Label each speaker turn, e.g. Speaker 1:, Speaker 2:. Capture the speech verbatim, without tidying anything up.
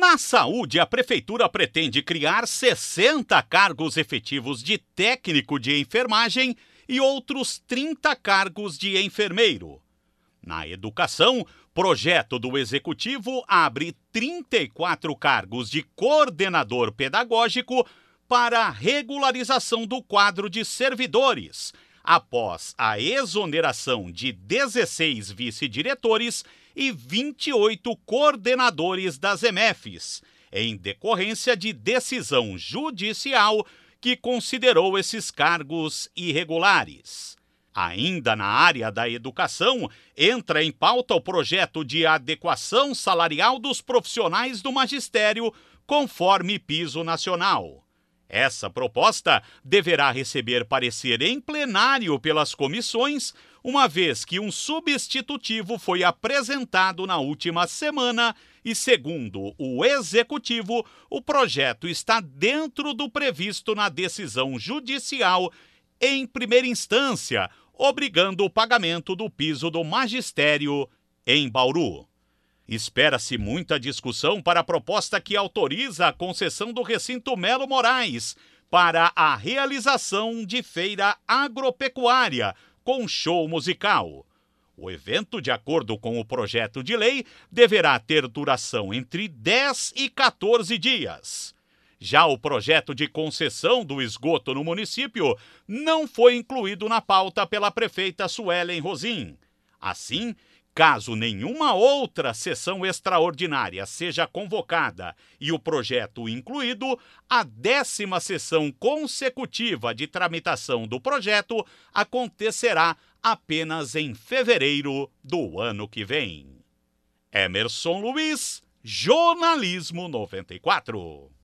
Speaker 1: Na saúde, a Prefeitura pretende criar sessenta cargos efetivos de técnico de enfermagem e outros trinta cargos de enfermeiro. Na educação, projeto do Executivo abre trinta e quatro cargos de coordenador pedagógico para a regularização do quadro de servidores, após a exoneração de dezesseis vice-diretores e vinte e oito coordenadores das E M E Fs, em decorrência de decisão judicial que considerou esses cargos irregulares. Ainda na área da educação, entra em pauta o projeto de adequação salarial dos profissionais do magistério, conforme piso nacional. Essa proposta deverá receber parecer em plenário pelas comissões, uma vez que um substitutivo foi apresentado na última semana e, segundo o Executivo, o projeto está dentro do previsto na decisão judicial em primeira instância, obrigando o pagamento do piso do magistério em Bauru. Espera-se muita discussão para a proposta que autoriza a concessão do recinto Melo Moraes para a realização de feira agropecuária com show musical. O evento, de acordo com o projeto de lei, deverá ter duração entre dez e quatorze dias. Já o projeto de concessão do esgoto no município não foi incluído na pauta pela prefeita Suelen Rosim. Assim, caso nenhuma outra sessão extraordinária seja convocada e o projeto incluído, a décima sessão consecutiva de tramitação do projeto acontecerá apenas em fevereiro do ano que vem. Emerson Luiz, Jornalismo noventa e quatro.